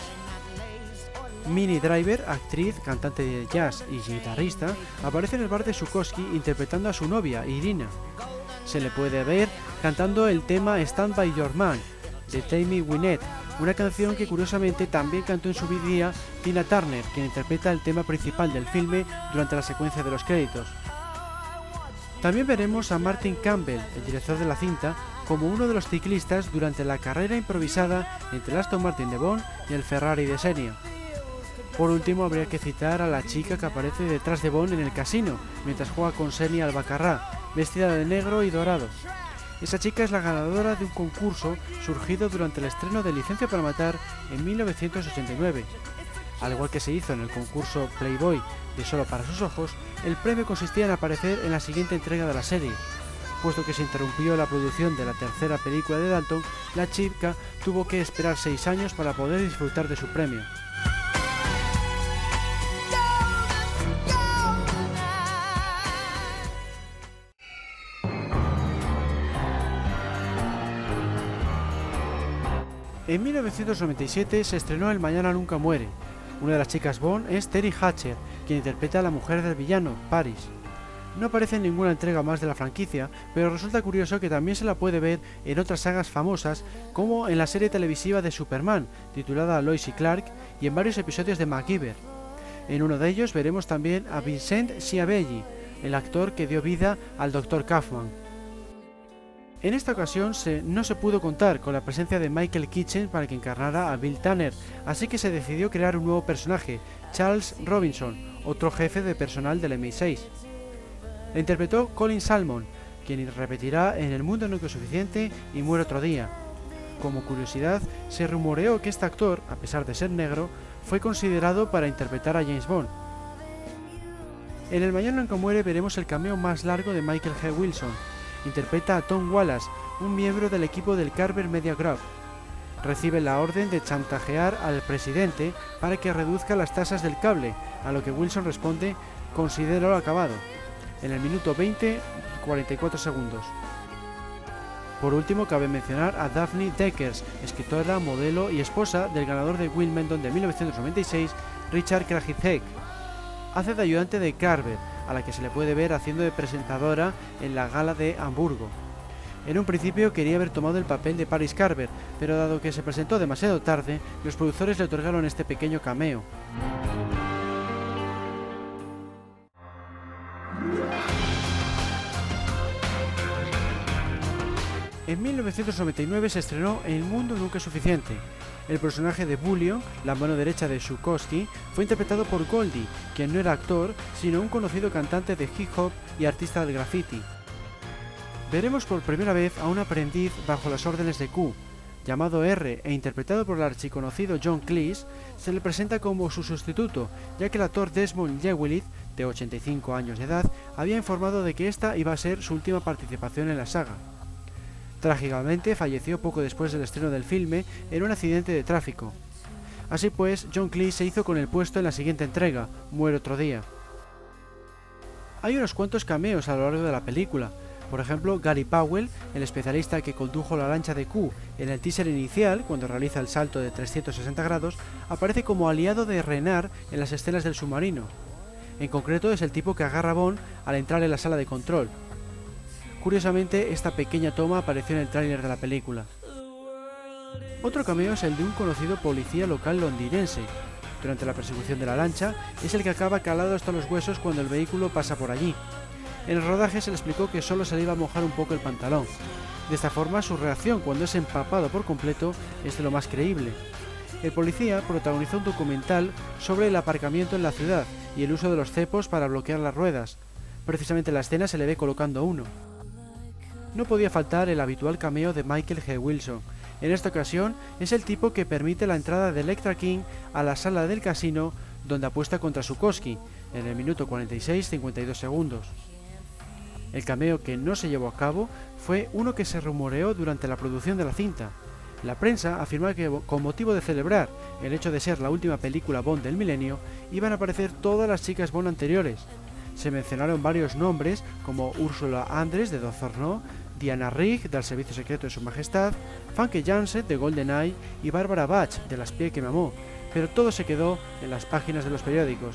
Minnie Driver, actriz, cantante de jazz y guitarrista, aparece en el bar de Zukovsky interpretando a su novia, Irina. Se le puede ver cantando el tema Stand By Your Man, de Tammy Wynette, una canción que curiosamente también cantó en su vida Tina Turner, quien interpreta el tema principal del filme durante la secuencia de los créditos. También veremos a Martin Campbell, el director de la cinta, como uno de los ciclistas durante la carrera improvisada entre el Aston Martin de Bond y el Ferrari de Xenia. Por último, habría que citar a la chica que aparece detrás de Bond en el casino, mientras juega con Xenia al baccarat, vestida de negro y dorado. Esa chica es la ganadora de un concurso surgido durante el estreno de Licencia para Matar en 1989. Al igual que se hizo en el concurso Playboy de Solo para sus ojos, el premio consistía en aparecer en la siguiente entrega de la serie. Puesto que se interrumpió la producción de la tercera película de Dalton, la chica tuvo que esperar 6 años para poder disfrutar de su premio. En 1997 se estrenó El Mañana Nunca Muere. Una de las chicas Bond es Terry Hatcher, quien interpreta a la mujer del villano, Paris. No aparece en ninguna entrega más de la franquicia, pero resulta curioso que también se la puede ver en otras sagas famosas, como en la serie televisiva de Superman, titulada Lois y Clark, y en varios episodios de MacGyver. En uno de ellos veremos también a Vincent Schiavelli, el actor que dio vida al Dr. Kaufman. En esta ocasión no se pudo contar con la presencia de Michael Kitchen para que encarnara a Bill Tanner, así que se decidió crear un nuevo personaje, Charles Robinson, otro jefe de personal del MI6. La interpretó Colin Salmon, quien repetirá en El Mundo Nunca es Suficiente y Muere otro día. Como curiosidad, se rumoreó que este actor, a pesar de ser negro, fue considerado para interpretar a James Bond. En El Mañana Nunca Muere veremos el cameo más largo de Michael G. Wilson. Interpreta a Tom Wallace, un miembro del equipo del Carver Media Group. Recibe la orden de chantajear al presidente para que reduzca las tasas del cable, a lo que Wilson responde: "Considéralo acabado", en el minuto 20:44 segundos. Por último, cabe mencionar a Daphne Deckers, escritora, modelo y esposa del ganador de Wimbledon de 1996, Richard Krajicek. Hace de ayudante de Carver, a la que se le puede ver haciendo de presentadora en la gala de Hamburgo. En un principio quería haber tomado el papel de Paris Carver, pero dado que se presentó demasiado tarde, los productores le otorgaron este pequeño cameo. En 1999 se estrenó El Mundo Nunca es Suficiente. El personaje de Bullion, la mano derecha de Zukovsky, fue interpretado por Goldie, quien no era actor, sino un conocido cantante de hip hop y artista del graffiti. Veremos por primera vez a un aprendiz bajo las órdenes de Q. Llamado R e interpretado por el archiconocido John Cleese, se le presenta como su sustituto, ya que el actor Desmond Llewellyn, de 85 años de edad, había informado de que esta iba a ser su última participación en la saga. Trágicamente falleció poco después del estreno del filme en un accidente de tráfico. Así pues, John Cleese se hizo con el puesto en la siguiente entrega, Muere otro día. Hay unos cuantos cameos a lo largo de la película. Por ejemplo, Gary Powell, el especialista que condujo la lancha de Q en el teaser inicial, cuando realiza el salto de 360 grados, aparece como aliado de Renard en las escenas del submarino. En concreto, es el tipo que agarra a Bond al entrar en la sala de control. Curiosamente, esta pequeña toma apareció en el tráiler de la película. Otro cameo es el de un conocido policía local londinense. Durante la persecución de la lancha, es el que acaba calado hasta los huesos cuando el vehículo pasa por allí. En el rodaje se le explicó que solo se le iba a mojar un poco el pantalón. De esta forma, su reacción cuando es empapado por completo es de lo más creíble. El policía protagonizó un documental sobre el aparcamiento en la ciudad y el uso de los cepos para bloquear las ruedas. Precisamente en la escena se le ve colocando uno. No podía faltar el habitual cameo de Michael G. Wilson. En esta ocasión es el tipo que permite la entrada de Elektra King a la sala del casino donde apuesta contra Zukoski en el minuto 46:52 segundos. El cameo que no se llevó a cabo fue uno que se rumoreó durante la producción de la cinta. La prensa afirmaba que con motivo de celebrar el hecho de ser la última película Bond del milenio, iban a aparecer todas las chicas Bond anteriores. Se mencionaron varios nombres como Ursula Andress de Doctor No, Diana Rigg del Servicio Secreto de Su Majestad, Famke Janssen de GoldenEye y Barbara Bach de La espía que me amó, pero todo se quedó en las páginas de los periódicos.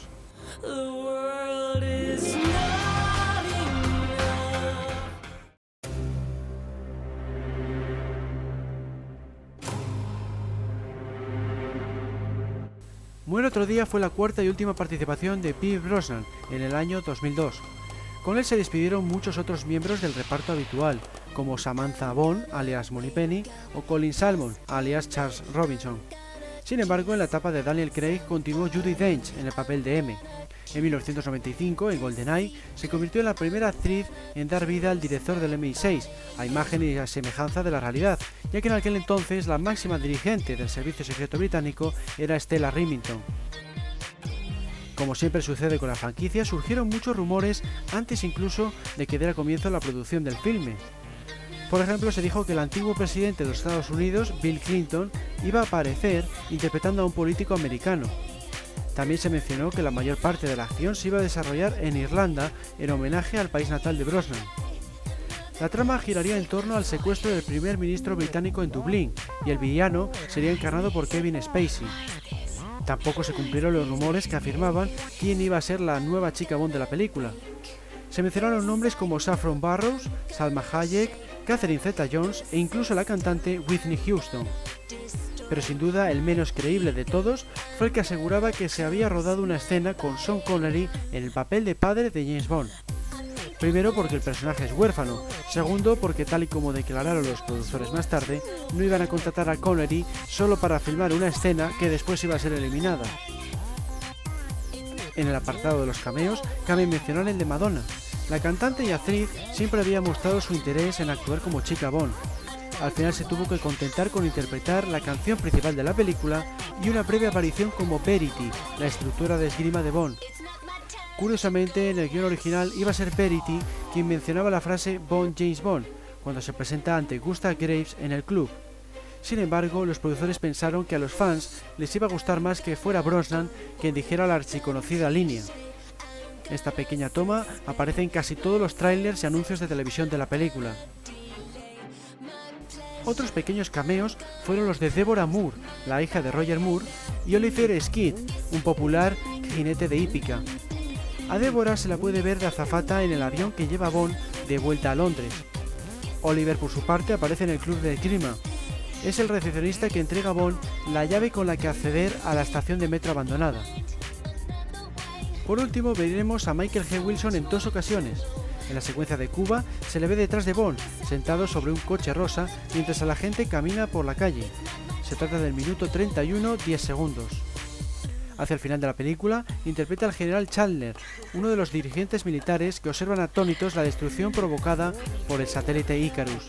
Muere otro día fue la cuarta y última participación de Pierce Brosnan en el año 2002. Con él se despidieron muchos otros miembros del reparto habitual, como Samantha Bond, alias Moneypenny, o Colin Salmon, alias Charles Robinson. Sin embargo, en la etapa de Daniel Craig continuó Judi Dench en el papel de M. En 1995, en GoldenEye, se convirtió en la primera actriz en dar vida al director del MI6, a imagen y a semejanza de la realidad, ya que en aquel entonces la máxima dirigente del Servicio Secreto Británico era Stella Rimington. Como siempre sucede con la franquicia, surgieron muchos rumores antes incluso de que diera comienzo la producción del filme. Por ejemplo, se dijo que el antiguo presidente de los Estados Unidos, Bill Clinton, iba a aparecer interpretando a un político americano. También se mencionó que la mayor parte de la acción se iba a desarrollar en Irlanda en homenaje al país natal de Brosnan. La trama giraría en torno al secuestro del primer ministro británico en Dublín y el villano sería encarnado por Kevin Spacey. Tampoco se cumplieron los rumores que afirmaban quién iba a ser la nueva chica Bond de la película. Se mencionaron nombres como Saffron Burrows, Salma Hayek, Catherine Zeta-Jones e incluso la cantante Whitney Houston. Pero sin duda el menos creíble de todos fue el que aseguraba que se había rodado una escena con Sean Connery en el papel de padre de James Bond. Primero porque el personaje es huérfano, segundo porque tal y como declararon los productores más tarde, no iban a contratar a Connery solo para filmar una escena que después iba a ser eliminada. En el apartado de los cameos, cabe mencionar el de Madonna. La cantante y actriz siempre había mostrado su interés en actuar como chica Bond. Al final se tuvo que contentar con interpretar la canción principal de la película y una breve aparición como Verity, la instructora de esgrima de Bond. Curiosamente, en el guion original iba a ser Verity quien mencionaba la frase Bond James Bond cuando se presenta ante Gustav Graves en el club. Sin embargo, los productores pensaron que a los fans les iba a gustar más que fuera Brosnan quien dijera la archiconocida línea. Esta pequeña toma aparece en casi todos los trailers y anuncios de televisión de la película. Otros pequeños cameos fueron los de Deborah Moore, la hija de Roger Moore, y Oliver Skid, un popular jinete de hípica. A Deborah se la puede ver de azafata en el avión que lleva a Bond de vuelta a Londres. Oliver, por su parte, aparece en el club de esgrima. Es el recepcionista que entrega a Bond la llave con la que acceder a la estación de metro abandonada. Por último, veremos a Michael G. Wilson en dos ocasiones. En la secuencia de Cuba se le ve detrás de Bond, sentado sobre un coche rosa, mientras la gente camina por la calle. Se trata del minuto 31, 10 segundos. Hacia el final de la película, interpreta al general Chandler, uno de los dirigentes militares que observan atónitos la destrucción provocada por el satélite Icarus.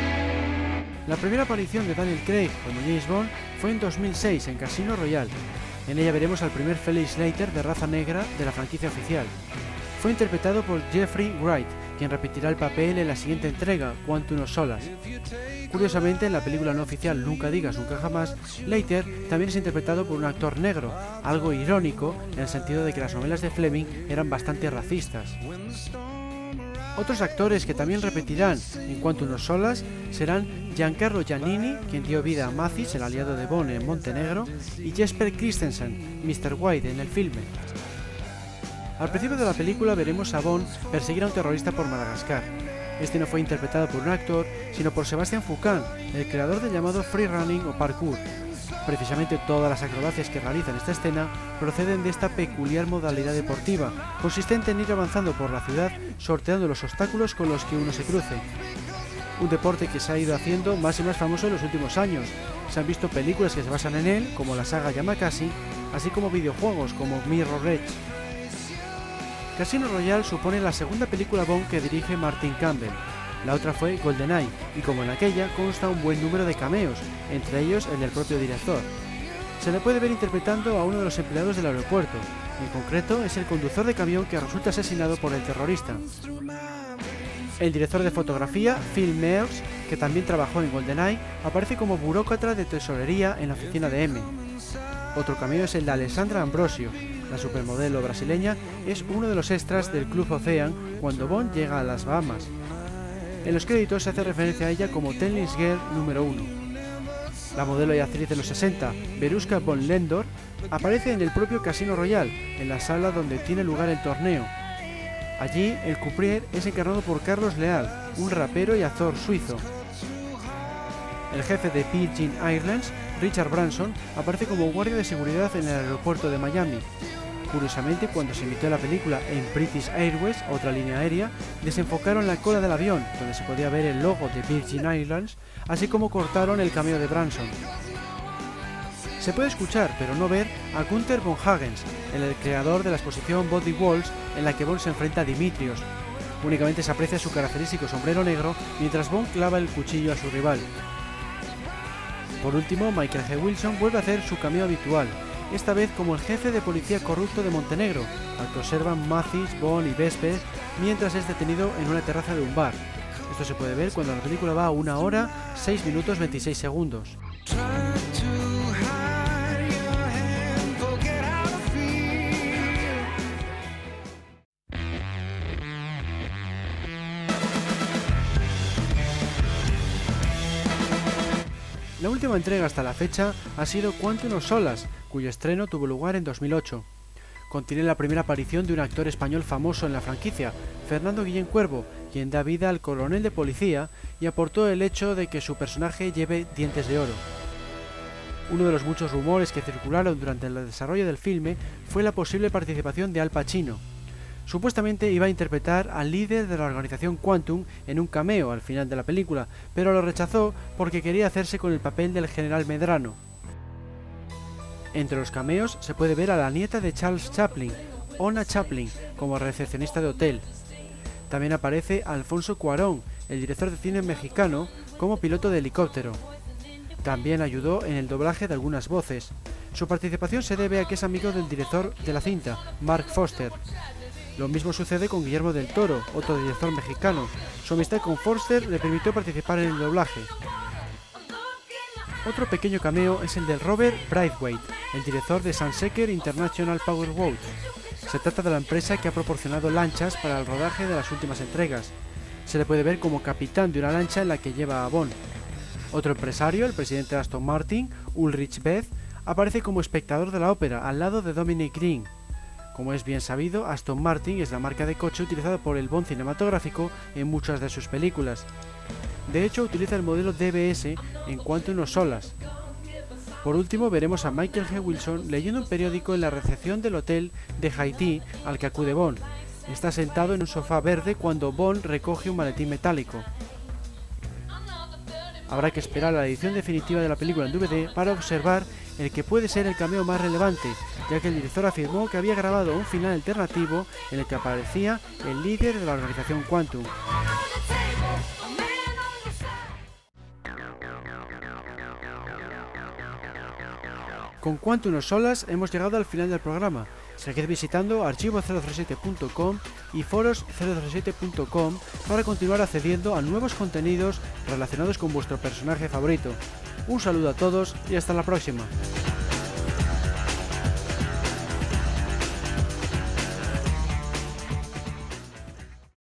La primera aparición de Daniel Craig como James Bond fue en 2006 en Casino Royale. En ella veremos al primer Felix Leiter de raza negra de la franquicia oficial. Fue interpretado por Jeffrey Wright, quien repetirá el papel en la siguiente entrega, Quantum of Solace. Curiosamente, en la película no oficial Nunca digas nunca jamás, Leiter también es interpretado por un actor negro, algo irónico en el sentido de que las novelas de Fleming eran bastante racistas. Otros actores que también repetirán en Quantum of Solace serán Giancarlo Giannini, quien dio vida a Mathis, el aliado de Bond en Montenegro, y Jesper Christensen, Mr. White en el filme. Al principio de la película veremos a Bond perseguir a un terrorista por Madagascar. Este no fue interpretado por un actor, sino por Sebastian Foucan, el creador del llamado freerunning o parkour. Precisamente todas las acrobacias que realiza en esta escena proceden de esta peculiar modalidad deportiva, consistente en ir avanzando por la ciudad sorteando los obstáculos con los que uno se cruce. Un deporte que se ha ido haciendo más y más famoso en los últimos años. Se han visto películas que se basan en él, como la saga Yamakasi, así como videojuegos como Mirror's Edge. Casino Royale supone la segunda película Bond que dirige Martin Campbell. La otra fue GoldenEye, y como en aquella consta un buen número de cameos, entre ellos el del propio director. Se le puede ver interpretando a uno de los empleados del aeropuerto, en concreto es el conductor de camión que resulta asesinado por el terrorista. El director de fotografía, Phil Mears, que también trabajó en GoldenEye, aparece como burócrata de tesorería en la oficina de M. Otro cameo es el de Alessandra Ambrosio. La supermodelo brasileña es uno de los extras del Club Ocean cuando Bond llega a las Bahamas. En los créditos se hace referencia a ella como Tennis Girl número 1. La modelo y actriz de los 60, Veruska von Lendor, aparece en el propio Casino Royale, en la sala donde tiene lugar el torneo. Allí, el croupier es encarnado por Carlos Leal, un rapero y actor suizo. El jefe de Virgin Airlines, Richard Branson, aparece como guardia de seguridad en el aeropuerto de Miami. Curiosamente, cuando se emitió la película en British Airways, otra línea aérea, desenfocaron la cola del avión, donde se podía ver el logo de Virgin Airlines, así como cortaron el cameo de Branson. Se puede escuchar, pero no ver, a Gunther von Hagens, el creador de la exposición Body Walls, en la que Bond se enfrenta a Dimitrios. Únicamente se aprecia su característico sombrero negro, mientras Bond clava el cuchillo a su rival. Por último, Michael G. Wilson vuelve a hacer su cameo habitual, esta vez como el jefe de policía corrupto de Montenegro, al que observan Mathis, Bond y Vesper mientras es detenido en una terraza de un bar. Esto se puede ver cuando la película va a 1 hora, 6 minutos 26 segundos. La última entrega hasta la fecha ha sido Quantum of Solace, cuyo estreno tuvo lugar en 2008. Contiene la primera aparición de un actor español famoso en la franquicia, Fernando Guillén Cuervo, quien da vida al coronel de policía y aportó el hecho de que su personaje lleve dientes de oro. Uno de los muchos rumores que circularon durante el desarrollo del filme fue la posible participación de Al Pacino. Supuestamente iba a interpretar al líder de la organización Quantum en un cameo al final de la película, pero lo rechazó porque quería hacerse con el papel del general Medrano. Entre los cameos se puede ver a la nieta de Charles Chaplin, Ona Chaplin, como recepcionista de hotel. También aparece Alfonso Cuarón, el director de cine mexicano, como piloto de helicóptero. También ayudó en el doblaje de algunas voces. Su participación se debe a que es amigo del director de la cinta, Mark Foster. Lo mismo sucede con Guillermo del Toro, otro director mexicano. Su amistad con Foster le permitió participar en el doblaje. Otro pequeño cameo es el de Robert Braithwaite, el director de Sunseeker International Powerboat. Se trata de la empresa que ha proporcionado lanchas para el rodaje de las últimas entregas. Se le puede ver como capitán de una lancha en la que lleva a Bond. Otro empresario, el presidente de Aston Martin, Ulrich Beth, aparece como espectador de la ópera al lado de Dominic Green. Como es bien sabido, Aston Martin es la marca de coche utilizada por el Bond cinematográfico en muchas de sus películas. De hecho, utiliza el modelo DBS en Quantum of Solace. Por último, veremos a Michael G. Wilson leyendo un periódico en la recepción del hotel de Haití al que acude Bond. Está sentado en un sofá verde cuando Bond recoge un maletín metálico. Habrá que esperar a la edición definitiva de la película en DVD para observar el que puede ser el cameo más relevante, ya que el director afirmó que había grabado un final alternativo en el que aparecía el líder de la organización Quantum. Con Quantum of Solace hemos llegado al final del programa. Seguid visitando archivo007.com y foros007.com para continuar accediendo a nuevos contenidos relacionados con vuestro personaje favorito. Un saludo a todos y hasta la próxima.